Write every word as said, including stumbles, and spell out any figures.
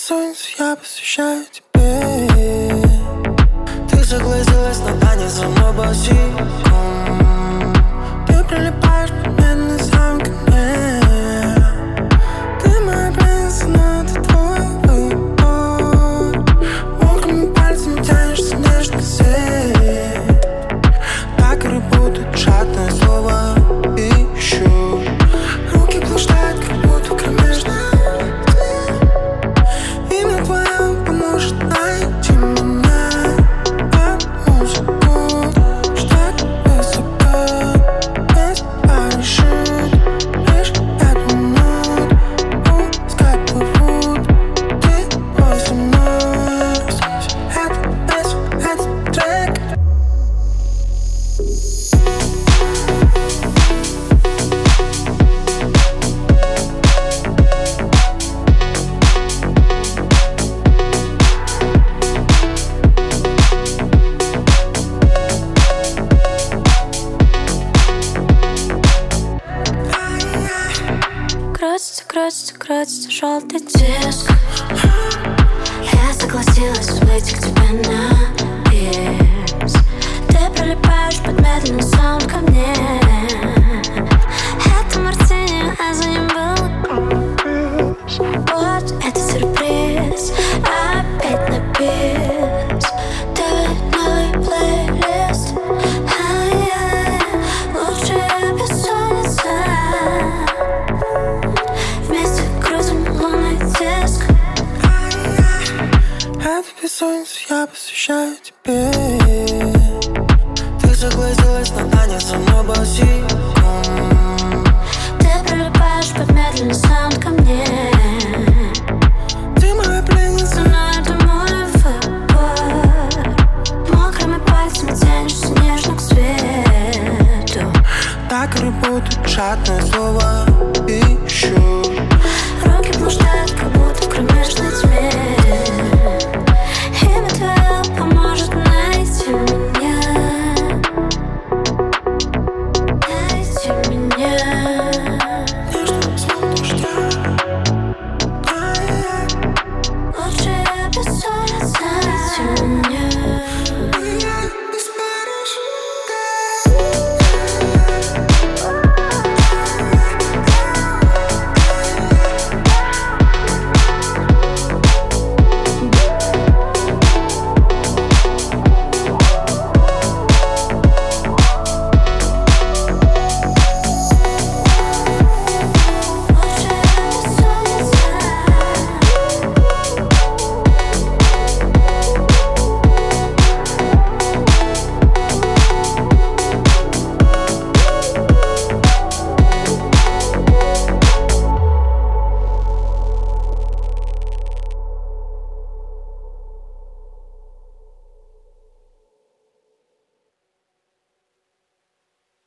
бессонницу я посвящаю тебе. Ты согласилась на танец со мной босиком. Ты прилипаешь медленно сам ко мне. Ты моя пленница, но это твой выбор. Мокрыми пальцами тянешься в нежный свет. Так и работает жадное слово «ищу». Руки блуждают, как будто кромешная. Имя твое поможет найти меня. А музыку ждать высоко. Без парашют, лишь пять минут. Пускай плывут, ты возле мной. Это песня, это трек. Крутится, крутится, крутится желтый диск. Я согласилась выйти к тебе на бис. Ты прилипаешь под медленный саунд ко мне. Это мартини, а за ним был круиз. Вот это сюрприз, опять на бис. Давай новый плейлист. Ай-яй, лучшая бессонница. Вместе крутим лунный диск. Эту бессонницу я посвящаю тебе. Ты согласилась на танец со мной босиком. Ты прилипаешь под медленный саунд ко мне. Ты моя пленница, Но это мой выбор. Мокрыми пальцами тянешься нежно к свету. так и работает жадное слово «ищу». Руки блуждают, как